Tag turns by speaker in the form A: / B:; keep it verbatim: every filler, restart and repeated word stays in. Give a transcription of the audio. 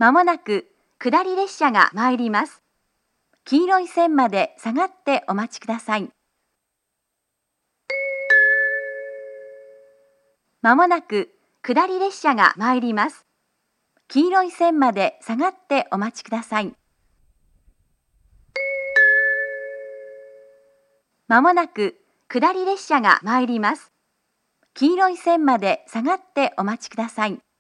A: まもなく下り列車が参ります。黄色い線まで下がってお待ちください。まもなく下り列車が参ります。黄色い線まで下がってお待ちください。まもなく下り列車が参ります。黄色い線まで下がってお待ちください。